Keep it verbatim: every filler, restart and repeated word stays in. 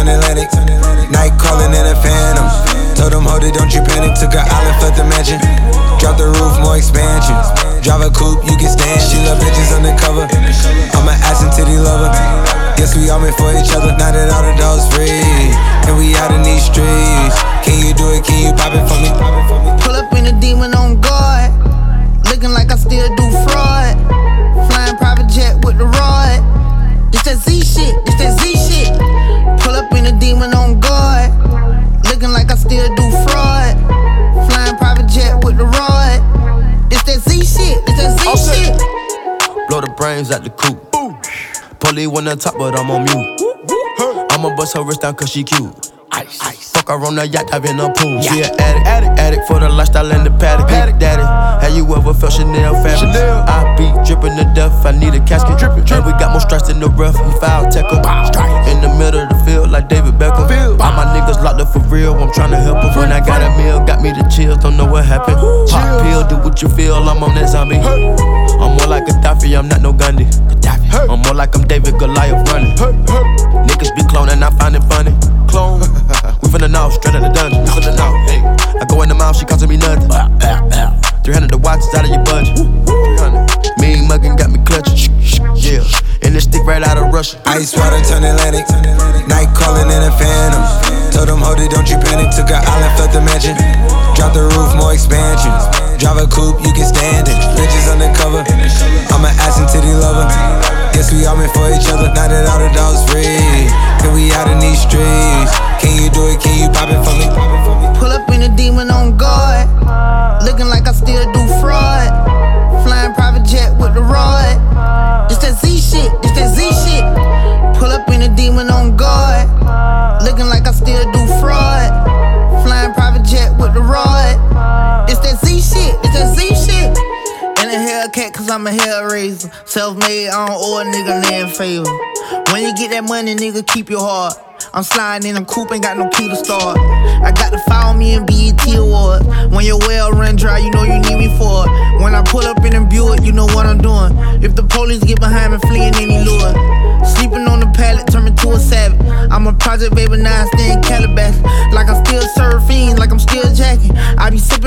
turn Atlantic. Night calling in a phantom. Told them, hold it, don't you panic. Took an island, left the mansion. Drop the roof, more expansion. Drive a coupe, you can stand. She love bitches undercover. I'm an ass and titty lover. Guess we all meant for each other. Now that all the dogs free, and we out in these streets. Can you do it? Can you pop it for me? Pull up in a demon on guard. Looking like I still do fraud. Flying private jet with the rod. This that Z shit, this that Z shit. Pull up in a demon on guard. Looking like I still do fraud. Flying private jet with the rod. This that Z shit, this that Z okay. shit. Blow the brains out the coop. Polly on the top, but I'm on mute. I'ma bust her wrist down cause she cute. Ice, ice. Fuck her on the yacht, dive in the pool. She an addict, addict, addict for the lifestyle and the paddock. Paddock, daddy, have you ever felt Chanel fabric? Chanel. I be dripping to death, I need a casket. Drippin', drippin'. And we got more strikes in the rough, we foul tech em. In the middle of the field like David Beckham. Field. All my niggas locked up for real, I'm tryna help em. When I got a meal, got me the chills, don't know what happened. Pop pill, do what you feel, I'm on that zombie. Hey. I'm more like Gaddafi, I'm not no Gandhi. Hey. I'm more like I'm David Goliath running. Hey. Hey. Niggas be cloning, I find it funny. Clone. We finna know, straight out the dungeon. We finna know. Hey. I go in the mouth, she costing me nothing. three hundred the watch is out of your budget. three hundred. Mean muggin' got me clutching. Yeah. And this stick right out of Russia. Ice water turn Atlantic. Night calling in a phantom. Told them, hold it, don't you panic. Took an island, left the mansion. Drop the roof, more expansion. Drive a coupe, you can stand it. Bitches undercover. I'm an ass and titty lover. Guess we all meant for each other. Now that all the dogs free, and we out in these streets. Can you do it? Can you pop it for me? Pull up in a demon on guard. Looking like I still do fraud. Flying private jet with the rod. This that Z shit, this that Z shit. Pull up in a demon on guard. Looking like I still do fraud. Flying private jet with the rod. This that Z shit, this that Z shit. And a Hellcat cause I'm a hellraiser. Self-made, I don't owe a nigga land favor. When you get that money, nigga, keep your heart. I'm sliding in a coupe, ain't got no key to start. I got to follow me in B E T Awards. When your well run dry, you know you need me for it. When I pull up in a Buick, you know what I'm doing. If the police get behind me, fleeing any lure. Sleeping on the pallet, turn me to a savage. I'm a project baby, now I stay in Calabash. Like I still serve fiends, like I'm still jacking. I be sick